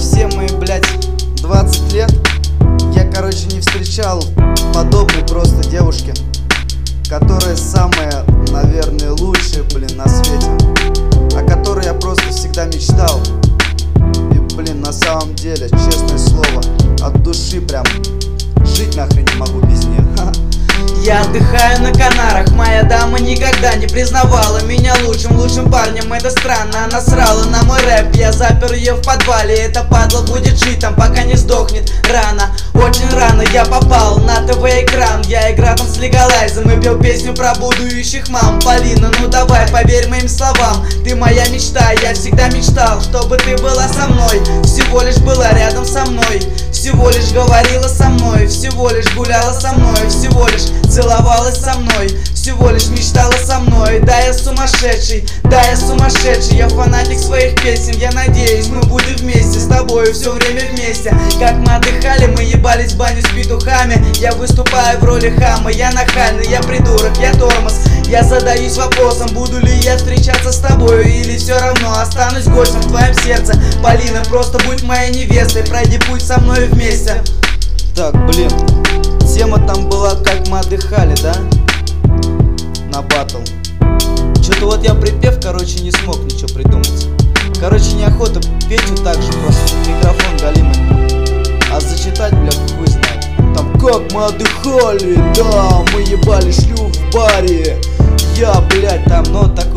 все мои, блядь, 20 лет я, короче, не встречал подобной просто девушки, которая самая, наверное, лучшая, блин, на свете, о которой я просто всегда мечтал. И, блин, на самом деле, честное слово, от души прям жить нахрен не могу без нее. Я отдыхаю на Канарах, моя дама никогда не признавала меня лучшим парнем. Это странно, она срала на мой рэп. Я запер ее в подвале, эта падла будет жить там, пока не сдохнет рано. Очень рано я попал на ТВ-экран. Я играл там с Легалайзом и пел песню про будущих мам. Полина, ну давай, поверь моим словам, ты моя мечта. Я всегда мечтал, чтобы ты была со мной, всего лишь была рядом со мной, всего лишь говорила со мной, всего лишь гуляла со мной, всего лишь целовалась со мной, всего лишь мечтала со мной. Да, я сумасшедший, я фанатик своих песен. Я надеюсь, мы будем вместе с тобой все время вместе. Как мы отдыхали, мы ебались в баню с петухами. Я выступаю в роли хама, я нахальный, я придурок, я тормоз. Я задаюсь вопросом, буду ли я встречаться с тобой, или все равно останусь гостем в твоем сердце. Полина, просто будь моей невестой, пройди путь со мной вместе. Так, блин, тема там была, как мы отдыхали, да? На батл. Что-то вот я припев, короче, не смог ничего придумать. Короче, неохота петь вот так же, просто микрофон галимый. А зачитать, бля, хуй знает. Там, как мы отдыхали, да, мы ебали шлюх в баре. Я, блядь, там, ну, так